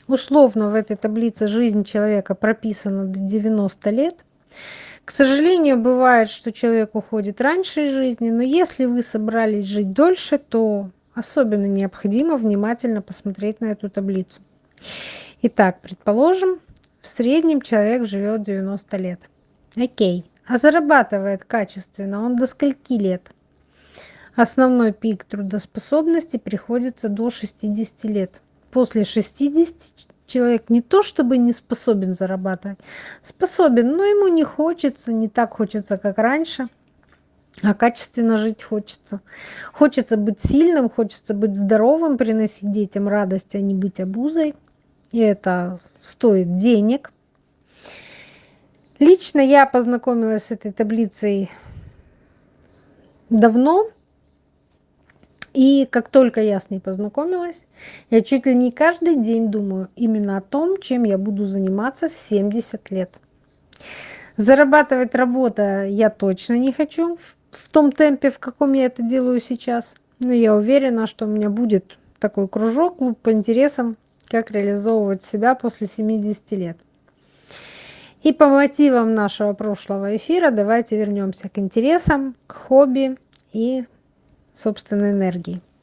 Условно в этой таблице жизнь человека прописана до 90 лет. К сожалению, бывает, что человек уходит раньше из жизни, но если вы собрались жить дольше, то особенно необходимо внимательно посмотреть на эту таблицу. Итак, предположим, в среднем человек живет 90 лет. Окей. А зарабатывает качественно он до скольки лет? Основной пик трудоспособности приходится до 60 лет. После 60 человек не то чтобы не способен зарабатывать, способен, но ему не хочется, не так хочется, как раньше, а качественно жить хочется. Хочется быть сильным, хочется быть здоровым, приносить детям радость, а не быть обузой. И это стоит денег. Лично я познакомилась с этой таблицей давно, и как только я с ней познакомилась, я чуть ли не каждый день думаю именно о том, чем я буду заниматься в 70 лет. Зарабатывать работа я точно не хочу в том темпе, в каком я это делаю сейчас. Но я уверена, что у меня будет такой кружок, клуб по интересам, как реализовывать себя после 70 лет. И по мотивам нашего прошлого эфира давайте вернемся к интересам, к хобби и собственной энергии.